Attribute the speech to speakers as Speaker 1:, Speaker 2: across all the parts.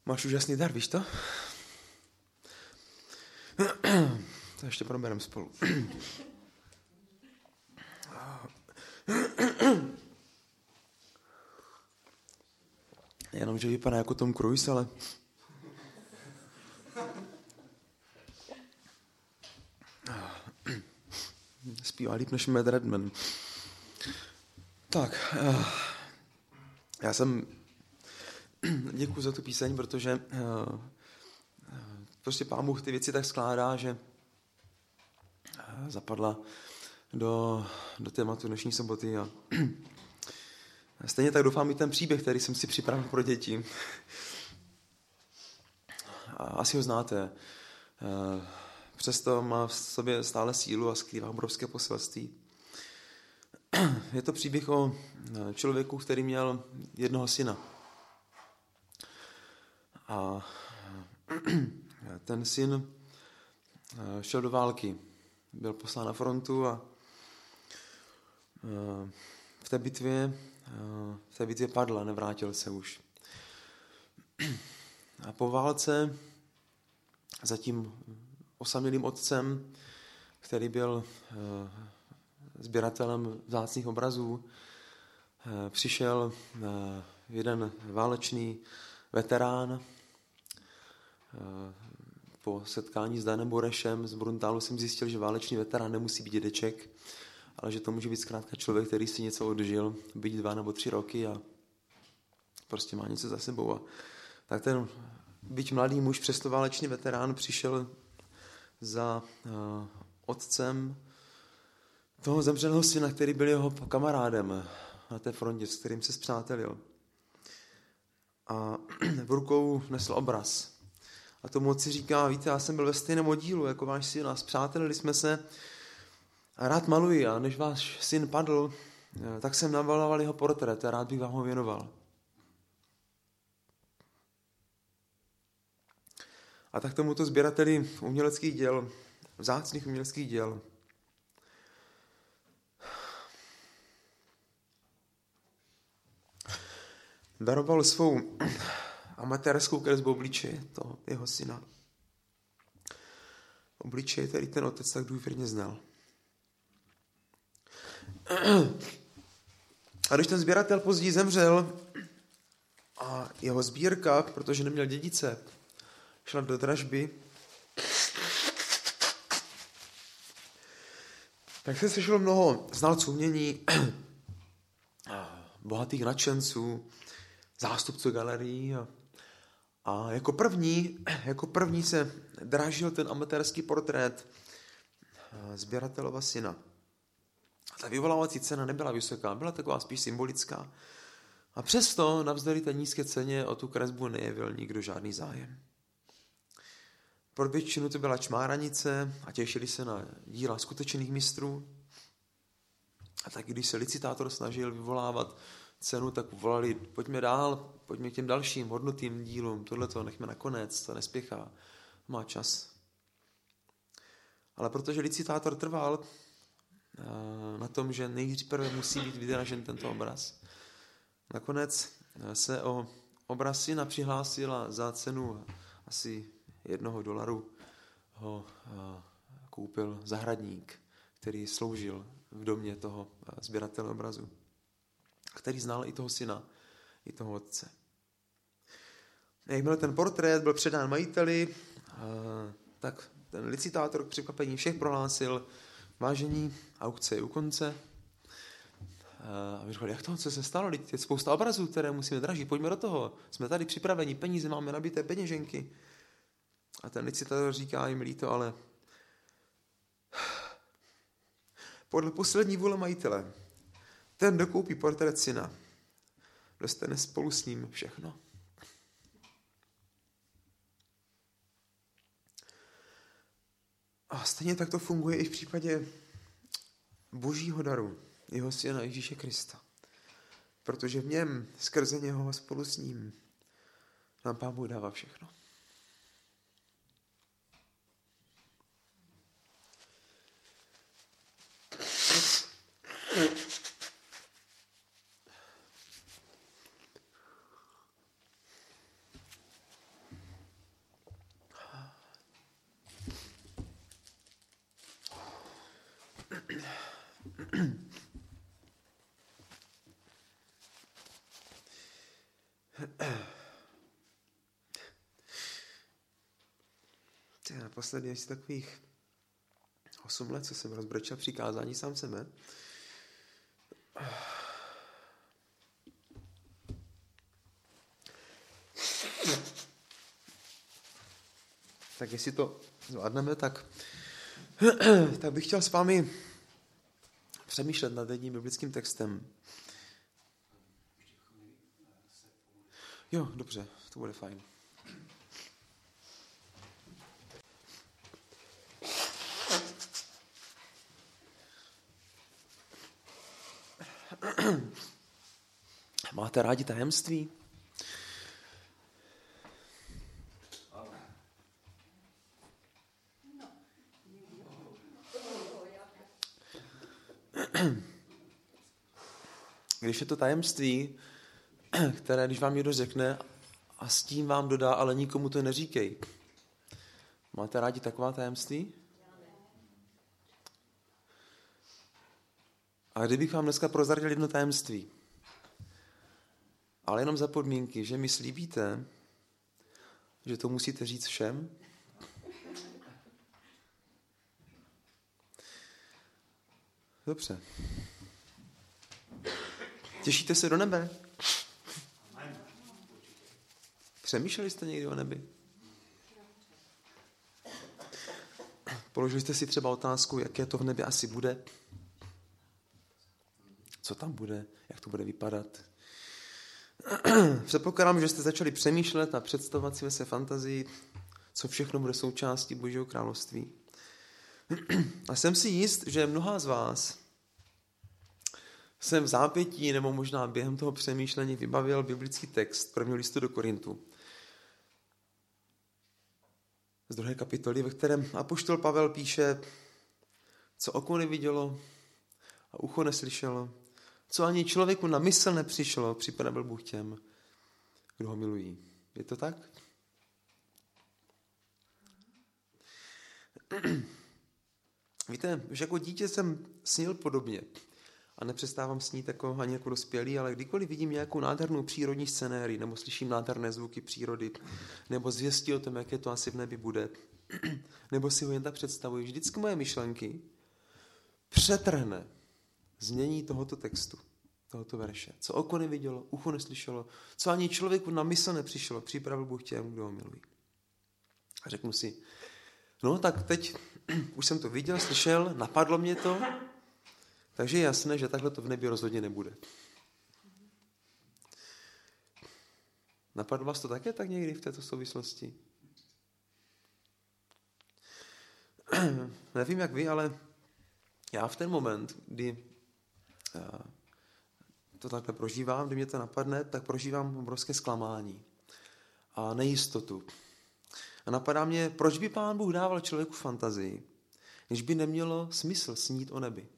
Speaker 1: Máš úžasný dar, víš to? To ještě probereme spolu. Jenomže vypadá jako Tom Cruise, ale... Zpívá líp než Matt Redman. Tak, já jsem... Děkuji za tu píseň, protože prostě Pán Bůh ty věci tak skládá, že zapadla do tématu dnešní soboty. A stejně tak doufám i ten příběh, který jsem si připravil pro děti. Asi ho znáte. Přesto má v sobě stále sílu a skrývá obrovské poselství. Je to příběh o člověku, který měl jednoho syna. A ten syn šel do války. Byl poslán na frontu a v té bitvě padl a nevrátil se už. A po válce za tím osamělým otcem, který byl sběratelem vzácných obrazů, přišel jeden válečný veterán. Po setkání s Danem Borešem z Bruntálu jsem zjistil, že válečný veterán nemusí být dědeček, ale že to může být zkrátka člověk, který si něco odžil, být 2 nebo 3 roky a prostě má něco za sebou. A tak ten byť mladý muž, přesto válečný veterán, přišel za otcem toho zemřelého syna, který byl jeho kamarádem na té frontě, s kterým se spřátelil. A v rukou nesl obraz. A tomu otci říká, víte, já jsem byl ve stejném oddílu jako váš syn a spřátelili jsme se a rád maluji. A než váš syn padl, tak jsem namaloval jeho portrét a rád bych vám ho věnoval. A tak tomuto sběrateli uměleckých děl, vzácných uměleckých děl, daroval svou amatérskou kresbu obličeje toho jeho syna. Obličeje, který ten otec tak důvěrně znal. A když ten sběratel později zemřel a jeho sbírka, protože neměl dědice, šla do dražby, tak se sešlo mnoho znalců umění, bohatých nadšenců, zástupců galerií a jako první se dražil ten amatérský portrét sběratelova syna. Ta vyvolávací cena nebyla vysoká, byla taková spíš symbolická. A přesto navzdory té nízké ceně o tu kresbu nejevil nikdo žádný zájem. Pro většinu to byla čmáranice a těšili se na díla skutečných mistrů. A tak když se licitátor snažil vyvolávat cenu, tak volali, pojďme dál, pojďme k těm dalším hodnotným dílům, tohleto nechme nakonec, to nespěchá, má čas. Ale protože licitátor trval na tom, že nejprve musí být vydražen tento obraz, nakonec se o obraz syna přihlásila za cenu asi $1 ho koupil zahradník, který sloužil v domě toho sběratele obrazu, který znal i toho syna, i toho otce. Jakmile ten portrét byl předán majiteli, tak ten licitátor k překvapení všech prohlásil, vážení, aukce je u konce. A my říkali, jak to, co se stalo? Je spousta obrazů, které musíme dražit, pojďme do toho. Jsme tady připraveni, peníze máme nabité peněženky. A ten licitátor říká, jim líto, ale podle poslední vůle majitele, ten dokoupí portrét syna, dostane spolu s ním všechno. A stejně tak to funguje i v případě božího daru, jeho syna Ježíše Krista. Protože v něm, skrze něho spolu s ním, nám Pán Bůh dává všechno.
Speaker 2: Naposledy asi takových 8 let, co jsem rozbrečel přikázání sám sebe. Tak jestli to zvládneme, tak bych chtěl s vámi přemýšlet nad jedním biblickým textem. Jo, dobře, to bude fajn. Máte rádi tajemství? Když je to tajemství, které, když vám někdo řekne a s tím vám dodá, ale nikomu to neříkej. Máte rádi taková tajemství? A kdybych vám dneska prozradil jedno tajemství, ale jenom za podmínky, že mi slíbíte, že to musíte říct všem? Dobře. Těšíte se do nebe? Přemýšleli jste někdy o nebi? Položili jste si třeba otázku, jaké to v nebi asi bude? Co tam bude? Jak to bude vypadat? Předpokládám, že jste začali přemýšlet a představovat si ve své fantazii, co všechno bude součástí Božího království. A jsem si jist, že mnoha z vás jsem v zápětí nebo možná během toho přemýšlení vybavil biblický text 1. listu do Korintu. Z 2. kapitoly, ve kterém apoštol Pavel píše, co oko nevidělo a ucho neslyšelo, co ani člověku na mysl nepřišlo, připravil Bůh těm, kdo ho milují. Je to tak? Víte, že jako dítě jsem snil podobně a nepřestávám snít ani jako dospělý, ale kdykoliv vidím nějakou nádhernou přírodní scenérii, nebo slyším nádherné zvuky přírody, nebo zvěstí o tom, jaké to asi v nebi bude, nebo si ho jen tak představuji, vždycky moje myšlenky přetrhne znění tohoto textu, tohoto verše. Co oko nevidělo, ucho neslyšelo, co ani člověku na mysl nepřišlo, připravil Bůh těm, kdo ho milují. A řeknu si, no tak teď už jsem to viděl, slyšel, napadlo mě to, takže je jasné, že takhle to v nebi rozhodně nebude. Napadlo vás to také tak někdy v této souvislosti? Nevím, jak vy, ale já v ten moment, kdy to takhle prožívám, kdy mě to napadne, tak prožívám obrovské zklamání a nejistotu. A napadá mě, proč by Pán Bůh dával člověku fantazii, když by nemělo smysl snít o nebi.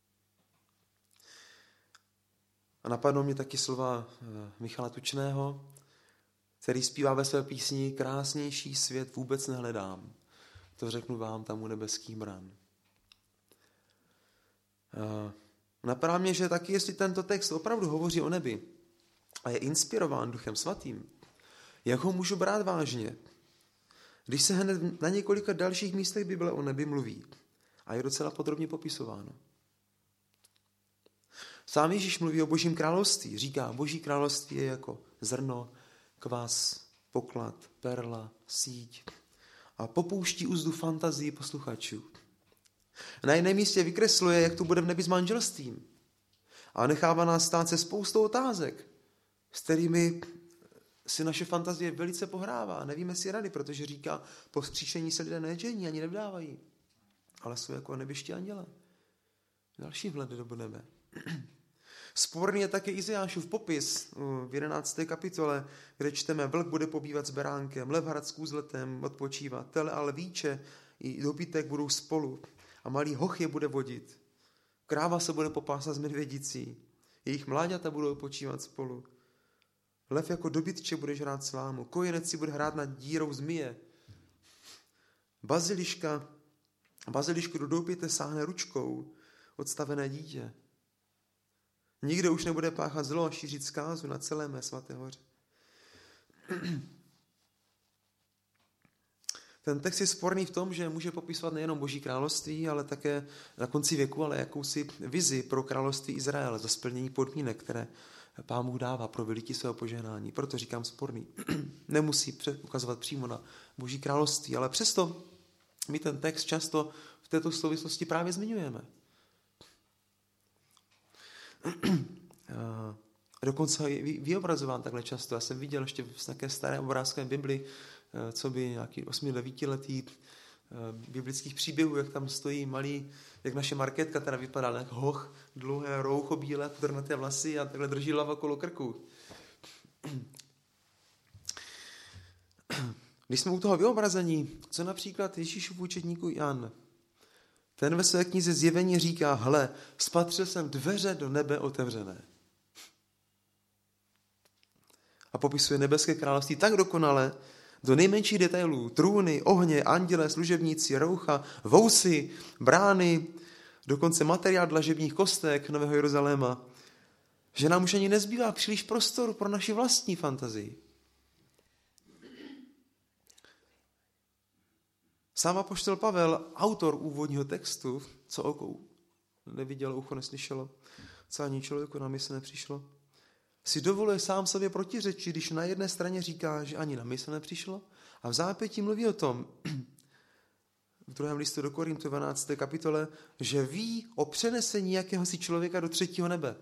Speaker 2: A napadnou mě taky slova Michala Tučného, který zpívá ve své písni krásnější svět vůbec nehledám. To řeknu vám tam u nebeských bran. Napadá mě, že taky, jestli tento text opravdu hovoří o nebi a je inspirován Duchem Svatým, jak ho můžu brát vážně, když se hned na několika dalších místech Bible o nebi mluví a je docela podrobně popisováno. Sám Ježíš mluví o Božím království. Říká, Boží království je jako zrno, kvas, poklad, perla, síť a popouští úzdu fantazii posluchačů. Na jiném místě vykresluje, jak to bude v nebi s manželstvím a nechává nás stát se spoustou otázek, s kterými si naše fantazie velice pohrává. Nevíme si rady, protože říká, po vzkříšení se lidé nežení ani nevdávají, ale jsou jako nebiští anděle. Další vhled do nebe. Sporný je také Izajášův popis v 11. kapitole, kde čteme, vlk bude pobývat s beránkem, lev hrad s kůzletem odpočívat, tele a lvíče i dobytek budou spolu a malý hoch je bude vodit. Kráva se bude popásat s medvědicí, jejich mláďata budou počívat spolu. Lev jako dobytče bude žrát slámu, kojenec si bude hrát nad dírou zmije. Bazilišku do doupěte sáhne ručkou, odstavené dítě. Nikdo už nebude páchat zlo a šířit zkázu na celé mé svaté hoře. Ten text je sporný v tom, že může popisovat nejenom Boží království, ale také na konci věku, ale jakousi vizi pro království Izraele za splnění podmínek, které Pán Bůh dává pro vylití svého požehnání. Proto říkám sporný. Nemusí ukazovat přímo na Boží království, ale přesto my ten text často v této souvislosti právě zmiňujeme. Dokonce je vyobrazován takhle často. Já jsem viděl ještě v nějaké staré obrázkové Bibli, co by nějaký 8-9letý biblických příběhů, jak tam stojí malý, jak naše Markétka teda vypadá, jak hoch, dlouhé roucho bílé, pudrnaté vlasy a takhle drží hlavu okolo krku. Když jsme u toho vyobrazení, co například Ježíšův učedníku Jan, ten ve své knize Zjevení říká, hle, spatřil jsem dveře do nebe otevřené. A popisuje nebeské království tak dokonale, do nejmenších detailů, trůny, ohně, anděle, služebníci, roucha, vousy, brány, dokonce materiál dlažebních kostek Nového Jeruzaléma, že nám už ani nezbývá příliš prostoru pro naši vlastní fantazii. Sám apoštol Pavel, autor úvodního textu, co oko nevidělo, ucho neslyšelo, co ani člověku na mysl nepřišlo, si dovoluje sám sobě protiřečit, když na jedné straně říká, že ani na mysl nepřišlo, a v zápětí mluví o tom, v 2. listu do Korintu 12. kapitole, že ví o přenesení jakéhosi člověka do 3. nebe.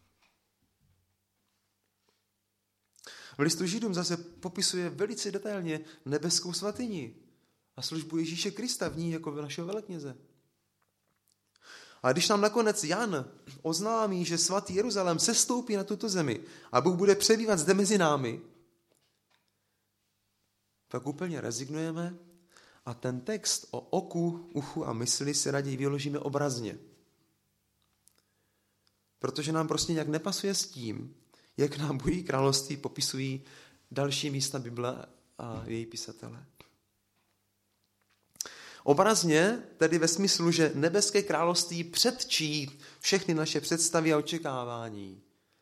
Speaker 2: V listu Židům zase popisuje velice detailně nebeskou svatyni a službu Ježíše Krista v ní jako našeho velekněze. A když nám nakonec Jan oznámí, že svatý Jeruzalém sestoupí na tuto zemi a Bůh bude přebývat zde mezi námi, tak úplně rezignujeme a ten text o oku, uchu a mysli si raději vyložíme obrazně. Protože nám prostě nějak nepasuje s tím, jak nám Boží království popisují další místa Bible a její pisatele. Obrazně, tedy ve smyslu, že nebeské království předčí všechny naše představy a očekávání.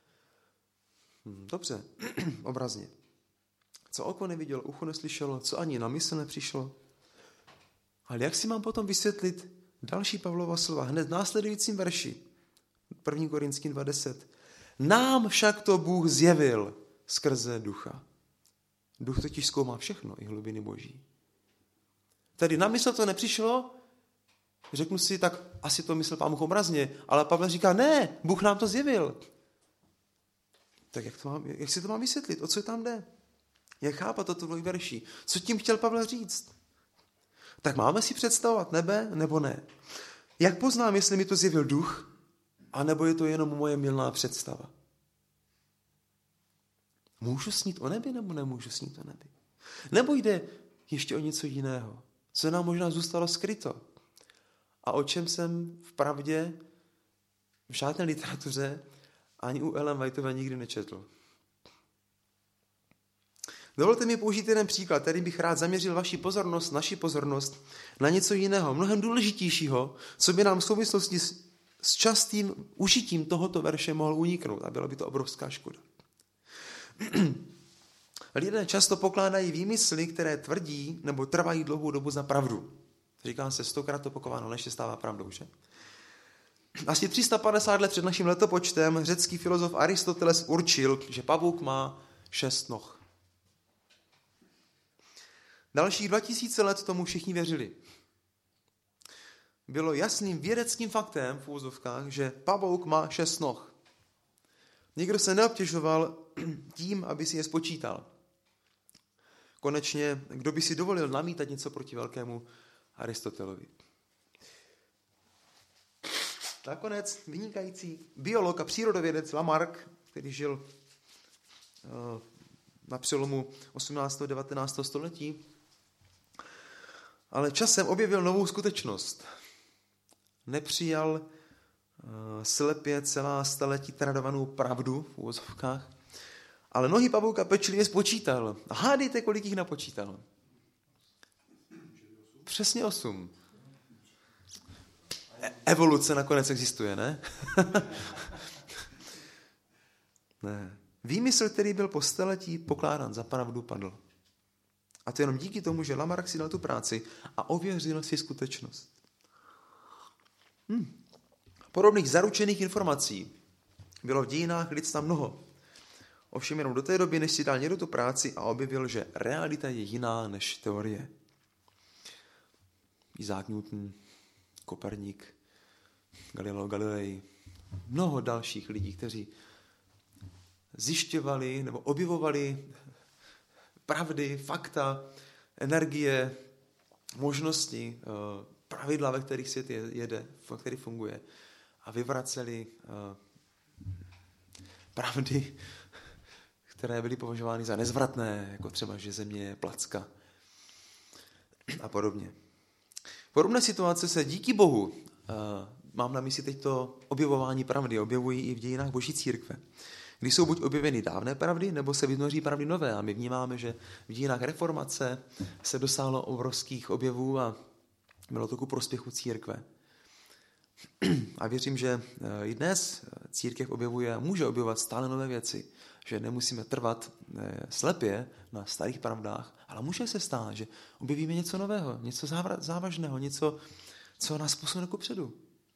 Speaker 2: Dobře, obrazně. Co oko nevidělo, ucho neslyšelo, co ani na mysl nepřišlo. Ale jak si mám potom vysvětlit další Pavlova slova hned v následujícím verši, 1. Korinským 2.10. Nám však to Bůh zjevil skrze ducha. Duch totiž zkoumá všechno, i hlubiny Boží. Tedy na mysl to nepřišlo, řeknu si, tak asi to myslel Pán Bůh obrazně, ale Pavel říká, ne, Bůh nám to zjevil. Tak jak si to mám vysvětlit? O co tam jde? Jak chápat toto v verši? Co tím chtěl Pavel říct? Tak máme si představovat nebe, nebo ne? Jak poznám, jestli mi to zjevil duch, anebo je to jenom moje mylná představa? Můžu snít o nebi, nebo nemůžu snít o nebi? Nebo jde ještě o něco jiného, co nám možná zůstalo skryto a o čem jsem vpravdě v žádné literatuře ani u Ellen Whiteové nikdy nečetl. Dovolte mi použít jeden příklad, který bych rád zaměřil naši pozornost na něco jiného, mnohem důležitějšího, co by nám v souvislosti s častým užitím tohoto verše mohl uniknout a byla by to obrovská škoda. Lidé často pokládají výmysly, které tvrdí nebo trvají dlouhou dobu za pravdu. Říká se 100krát opakováno, než se stává pravdou, že? Asi 350 let před naším letopočtem řecký filozof Aristoteles určil, že pavouk má 6 noh. Dalších 2000 let tomu všichni věřili. Bylo jasným vědeckým faktem v úvozovkách, že pavouk má 6 noh. Nikdo se neobtěžoval tím, aby si je spočítal. Konečně, kdo by si dovolil namítat něco proti velkému Aristotelovi. Nakonec vynikající biolog a přírodovědec Lamarck, který žil na přelomu 18. a 19. století, ale časem objevil novou skutečnost. Nepřijal slepě celá staletí tradovanou pravdu v uvozovkách, ale nohy pavouka pečlivě spočítal. A hádejte, kolik jich napočítal. Přesně 8.
Speaker 1: evoluce nakonec existuje, ne? Ne. Výmysl, který byl po staletí pokládán za pravdu, padl. A to jenom díky tomu, že Lamarck si dal tu práci a ověřil si skutečnost. Podobných zaručených informací bylo v dějinách lidstva mnoho. Ovšem jenom do té doby, než si dal někdo tu práci a objevil, že realita je jiná než teorie. Isaac Newton, Koperník, Galileo Galilei, mnoho dalších lidí, kteří zjišťovali nebo objevovali pravdy, fakta, energie, možnosti, pravidla, ve kterých svět jede, ve kterých funguje, a vyvraceli pravdy, které byly považovány za nezvratné, jako třeba, že země je placka a podobně. Podobné situace se díky Bohu, mám na mysli teď to objevování pravdy, objevují i v dějinách Boží církve. Kdy jsou buď objeveny dávné pravdy, nebo se vynoří pravdy nové. A my vnímáme, že v dějinách reformace se dosáhlo obrovských objevů a bylo to ku prospěchu církve. A věřím, že i dnes církev objevuje a může objevovat stále nové věci. Že nemusíme trvat slepě na starých pravdách, ale může se stát, že objevíme něco nového, něco závažného, něco, co nás posune kupředu.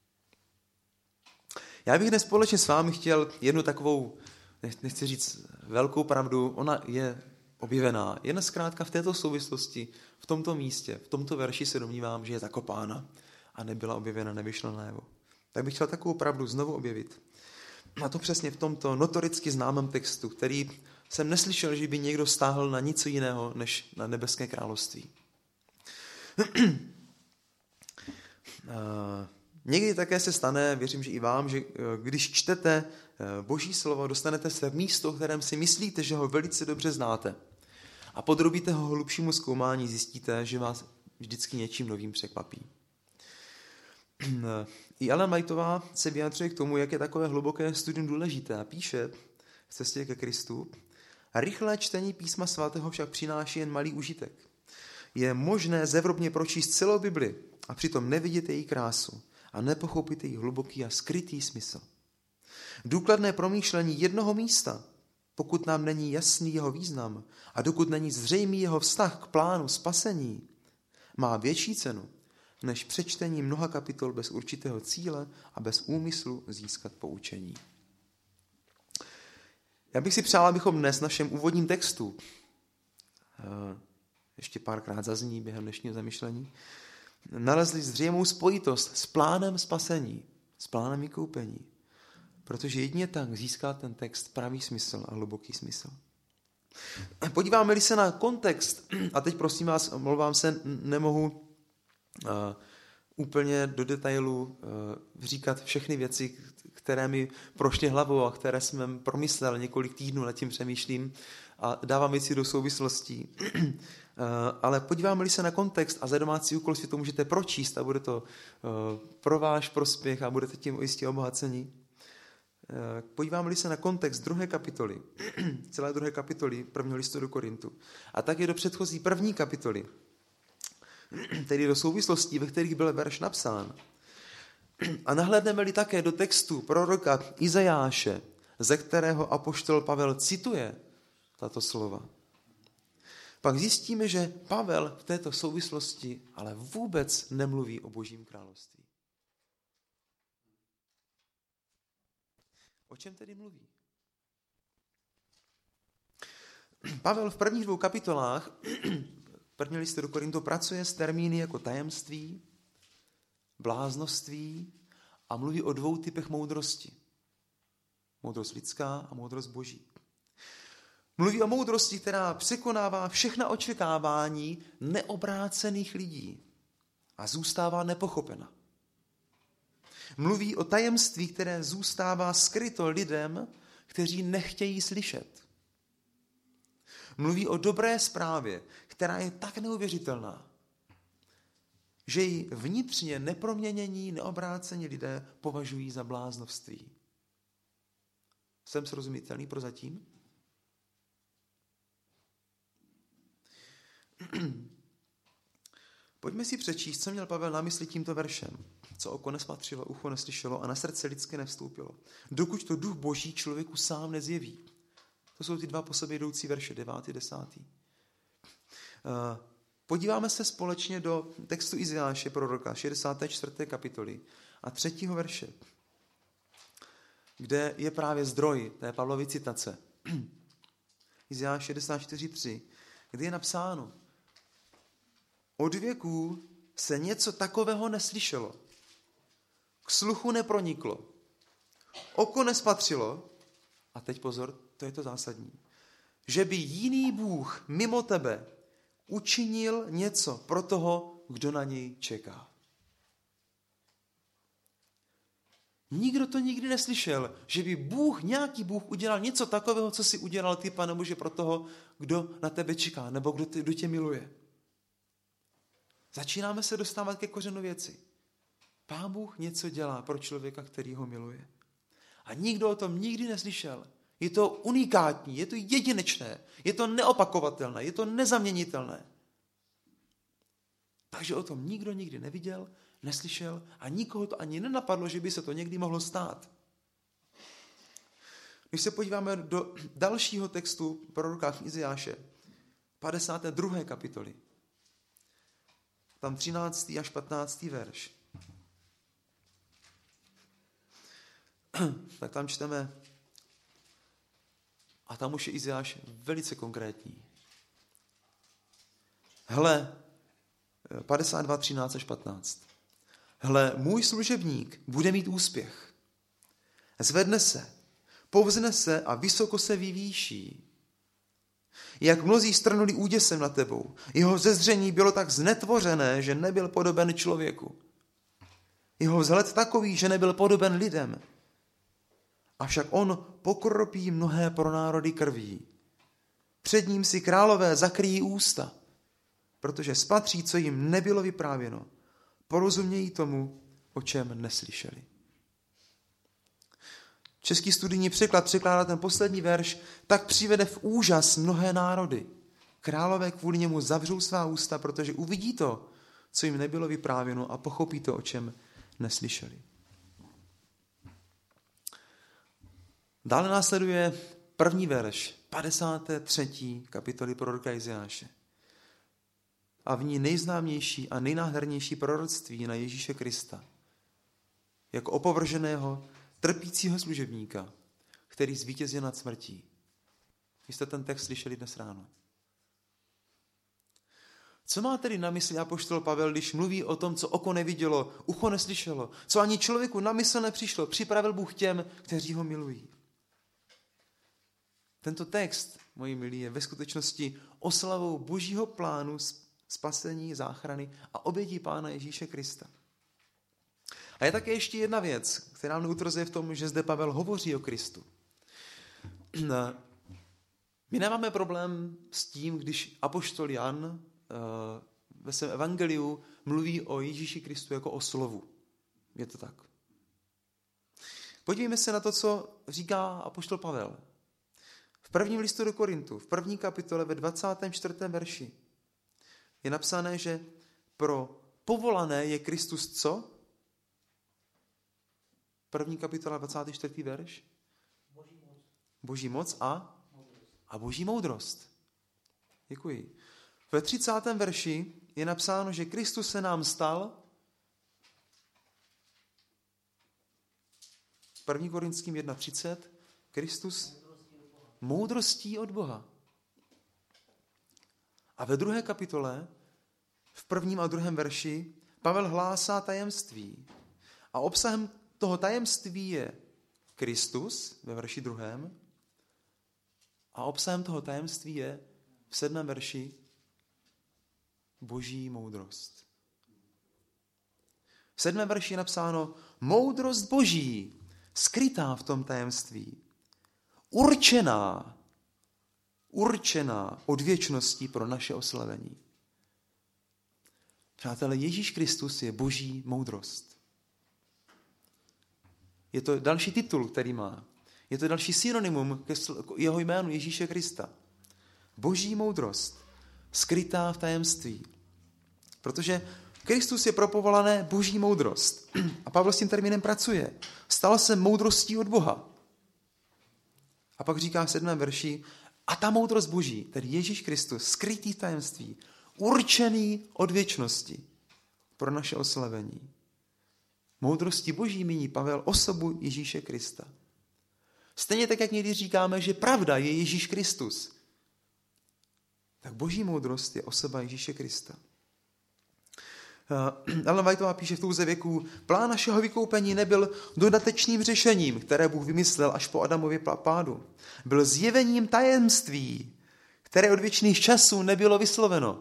Speaker 1: Já bych dnes společně s vámi chtěl jednu takovou, nechci říct velkou pravdu, ona je objevená. Jen zkrátka v této souvislosti, v tomto místě, v tomto verši se domnívám, že je zakopána a nebyla objevena, nevyšla najevo. Tak bych chtěl takovou pravdu znovu objevit. A to přesně v tomto notoricky známém textu, který jsem neslyšel, že by někdo stáhl na nic jiného, než na nebeské království. Někdy také se stane, věřím, že i vám, že když čtete Boží slovo, dostanete se v místo, v kterém si myslíte, že ho velice dobře znáte. A podrobíte ho hlubšímu zkoumání, zjistíte, že vás vždycky něčím novým překvapí. I Ellen Whiteová se vyjadřuje k tomu, jak je takové hluboké studium důležité a píše v Cestě ke Kristu: rychlé čtení písma svatého však přináší jen malý užitek. Je možné zevrubně pročíst celou Bibli a přitom nevidět její krásu a nepochopit její hluboký a skrytý smysl. Důkladné promýšlení jednoho místa, pokud nám není jasný jeho význam a dokud není zřejmý jeho vztah k plánu spasení, má větší cenu než přečtení mnoha kapitol bez určitého cíle a bez úmyslu získat poučení. Já bych si přál, abychom dnes v našem úvodním textu, ještě párkrát zazní během dnešního zamyšlení, nalezli zřejmou spojitost s plánem spasení, s plánem vykoupení. Protože jedině tak získá ten text pravý smysl a hluboký smysl. Podíváme-li se na kontext, a teď prosím vás, omlouvám se, nemohu úplně do detailu říkat všechny věci, které mi prošly hlavou a které jsem promyslel několik týdnů, nad tím přemýšlím a dávám věci do souvislostí. Ale podíváme-li se na kontext a za domácí úkol si to můžete pročíst a bude to pro váš prospěch a budete tím jistě obohaceni. Podíváme-li se na kontext druhé kapitoly, celé druhé kapitoly prvního listu do Korintu a také do předchozí první kapitoly, tedy do souvislostí, ve kterých byl verš napsán. A nahlédneme-li také do textu proroka Izajáše, ze kterého apoštol Pavel cituje tato slova, pak zjistíme, že Pavel v této souvislosti ale vůbec nemluví o Božím království. O čem tedy mluví? Pavel v prvních 2 kapitolách první listu do Korintu pracuje s termíny jako tajemství, bláznoství a mluví o 2 typech moudrosti. Moudrost lidská a moudrost boží. Mluví o moudrosti, která překonává všechna očekávání neobrácených lidí a zůstává nepochopena. Mluví o tajemství, které zůstává skryto lidem, kteří nechtějí slyšet. Mluví o dobré zprávě, která je tak neuvěřitelná, že ji vnitřně neproměnění, neobrácení lidé považují za bláznovství. Jsem srozumitelný prozatím? Pojďme si přečíst, co měl Pavel na mysli tímto veršem. Co oko nespatřilo, ucho neslyšelo a na srdce lidské nevstoupilo. Dokud to duch boží člověku sám nezjeví. To jsou ty dva po sobě jdoucí verše, 9. 10. Podíváme se společně do textu Izajáše proroka, 64. kapitoly a 3. verše, kde je právě zdroj té Pavlovy citace. Izajáš 64.3, kde je napsáno: od věků se něco takového neslyšelo, k sluchu neproniklo, oko nespatřilo, a teď pozor, to je to zásadní, že by jiný Bůh mimo tebe učinil něco pro toho, kdo na něj čeká. Nikdo to nikdy neslyšel, že by nějaký Bůh udělal něco takového, co si udělal ty, Pane Bože, pro toho, kdo na tebe čeká, nebo kdo tě miluje. Začínáme se dostávat ke kořenu věci. Pán Bůh něco dělá pro člověka, který ho miluje. A nikdo o tom nikdy neslyšel. Je to unikátní, je to jedinečné, je to neopakovatelné, je to nezaměnitelné. Takže o tom nikdo nikdy neviděl, neslyšel a nikoho to ani nenapadlo, že by se to někdy mohlo stát. Když se podíváme do dalšího textu proroka Izajáše, 52. kapitoly, tam 13. až 15. verš, tak tam čteme, a tam už je Izajáš velice konkrétní. Hle, 52, 13 až 15. Hle, můj služebník bude mít úspěch. Zvedne se, povzne se a vysoko se vyvýší. Jak mnozí strnuli úděsem nad tebou. Jeho zezření bylo tak znetvořené, že nebyl podoben člověku. Jeho vzhled takový, že nebyl podoben lidem. Avšak on pokropí mnohé pronárody krví. Před ním si králové zakryjí ústa, protože spatří, co jim nebylo vyprávěno. Porozumějí tomu, o čem neslyšeli. Český studijní překlad překládá ten poslední verš, tak přivede v úžas mnohé národy. Králové kvůli němu zavřou svá ústa, protože uvidí to, co jim nebylo vyprávěno a pochopí to, o čem neslyšeli. Dále následuje první verš 53. kapitoly proroka Izajáše. A v ní nejznámější a nejnádhernější proroctví na Ježíše Krista, jako opovrženého, trpícího služebníka, který zvítězil nad smrtí. Vy jste ten text slyšeli dnes ráno. Co má tedy na mysli apoštol Pavel, když mluví o tom, co oko nevidělo, ucho neslyšelo, co ani člověku na mysl nepřišlo, připravil Bůh těm, kteří ho milují? Tento text, moji milí, je ve skutečnosti oslavou božího plánu spasení, záchrany a oběti Pána Ježíše Krista. A je také ještě jedna věc, která mě utvrzuje v tom, že zde Pavel hovoří o Kristu. My nemáme problém s tím, když apoštol Jan ve svém evangeliu mluví o Ježíši Kristu jako o slovu. Je to tak. Podívejme se na to, co říká apoštol Pavel. V prvním listu do Korintu, v 1. kapitole ve 24. verši je napsané, že pro povolané je Kristus co? 1. kapitola 24. verš? Boží moc a boží moudrost. Děkuji. Ve 30. verši je napsáno, že Kristus se nám stal 1. Korinským 1.30 Kristus moudrostí od Boha. A ve 2. kapitole, v 1. a 2. verši, Pavel hlásá tajemství. A obsahem toho tajemství je Kristus ve verši 2. A obsahem toho tajemství je v 7. verši boží moudrost. V 7. verši je napsáno moudrost boží, skrytá v tom tajemství, určená od věčnosti pro naše oslavení. Přátelé, Ježíš Kristus je boží moudrost. Je to další titul, který má. Je to další synonymum k jeho jménu Ježíše Krista. Boží moudrost, skrytá v tajemství,
Speaker 2: Protože Kristus je pro povolané boží moudrost. A Pavel s tím termínem pracuje. Stal se moudrostí od Boha. A pak říká v 7. verši, a ta moudrost boží, tedy Ježíš Kristus, skrytý v tajemství, určený od věčnosti pro naše oslavení. Moudrostí boží míní Pavel osobu Ježíše Krista. Stejně tak, jak někdy říkáme, že pravda je Ježíš Kristus, tak boží moudrost je osoba Ježíše Krista. Ellen Whiteová píše v Touze věků, plán našeho vykoupení nebyl dodatečným řešením, které Bůh vymyslel až po Adamově pádu. Byl zjevením tajemství, které od věčných časů nebylo vysloveno.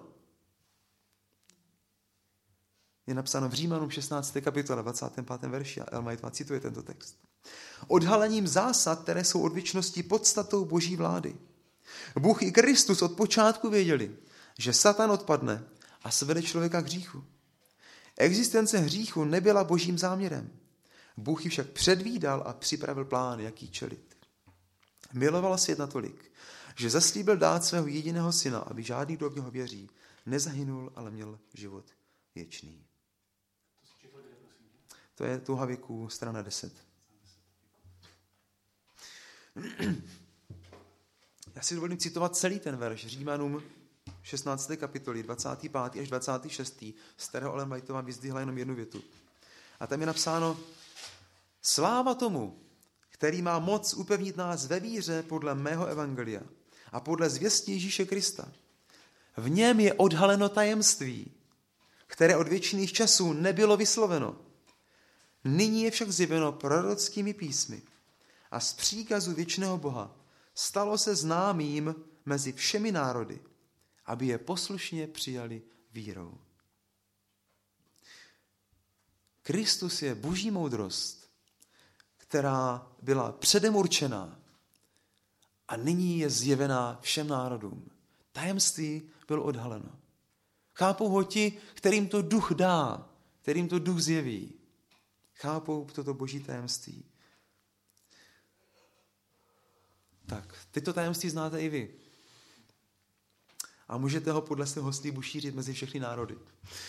Speaker 2: Je napsáno v Římanům 16. kapitole 25. verši a Ellen Whiteová cituje tento text. Odhalením zásad, které jsou od věčnosti podstatou boží vlády. Bůh i Kristus od počátku věděli, že Satan odpadne a svede člověka k hříchu. Existence hříchu nebyla božím záměrem. Bůh ji však předvídal a připravil plán, jak jí čelit. Miloval svět natolik, že zaslíbil dát svého jediného syna, aby žádný, kdo v něho věří, nezahynul, ale měl život věčný. To je Touha věků, strana 10. Já si dovolím citovat celý ten verš Římanům 16. kapitoly, 25. až 26. z kterého Ellen Whiteová vyzdvihla jenom jednu větu. A tam je napsáno, sláva tomu, který má moc upevnit nás ve víře podle mého evangelia a podle zvěsti Ježíše Krista. V něm je odhaleno tajemství, které od věčných časů nebylo vysloveno. Nyní je však zjeveno prorockými písmy a z příkazu věčného Boha stalo se známým mezi všemi národy, aby je poslušně přijali vírou. Kristus je boží moudrost, která byla předem určená a nyní je zjevená všem národům. Tajemství bylo odhaleno. Chápou ho ti, kterým to duch dá, kterým to duch zjeví. Chápou toto boží tajemství. Tak, tyto tajemství znáte i vy. A můžete ho podle svého slibu šířit mezi všechny národy.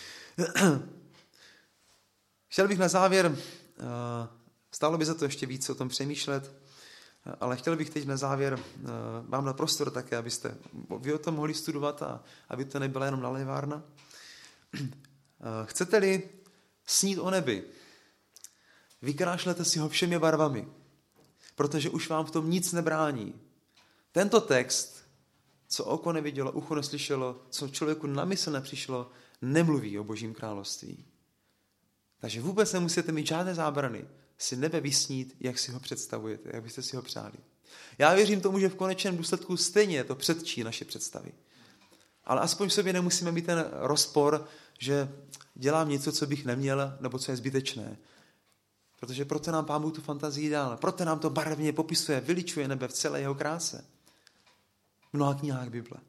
Speaker 2: Chtěl bych na závěr, stálo by za to ještě víc o tom přemýšlet, ale chtěl bych teď na závěr vám dát prostor také, abyste vy o tom mohli studovat a aby to nebyla jenom nalévárna. Chcete-li snít o nebi, vykrášlete si ho všemi barvami, protože už vám v tom nic nebrání. Tento text, co oko nevidělo, ucho neslyšelo, co člověku na mysl nepřišlo, nemluví o božím království. Takže vůbec nemusíte mít žádné zábrany si nebe vysnít, jak si ho představujete, jak byste si ho přáli. Já věřím tomu, že v konečném důsledku stejně to předčí naše představy. Ale aspoň v sobě nemusíme mít ten rozpor, že dělám něco, co bych neměl, nebo co je zbytečné. Protože proto nám Pán Bůh tu fantazii dal, proto nám to barevně popisuje, vyličuje nebe v celé jeho kráse. V mnoha knihách Bible.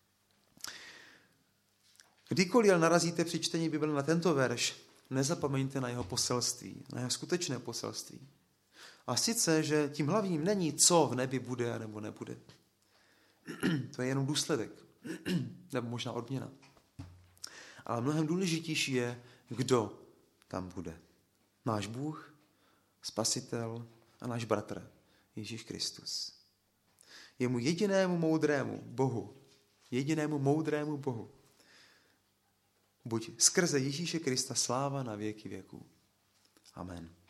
Speaker 2: Kdykoliv narazíte při čtení Bible na tento verš, nezapomeňte na jeho poselství, na jeho skutečné poselství. A sice, že tím hlavním není, co v nebi bude nebo nebude. To je jenom důsledek, nebo možná odměna. Ale mnohem důležitější je, kdo tam bude. Náš Bůh, Spasitel a náš bratr Ježíš Kristus. Jemu jedinému moudrému Bohu, buď skrze Ježíše Krista sláva na věky věků. Amen.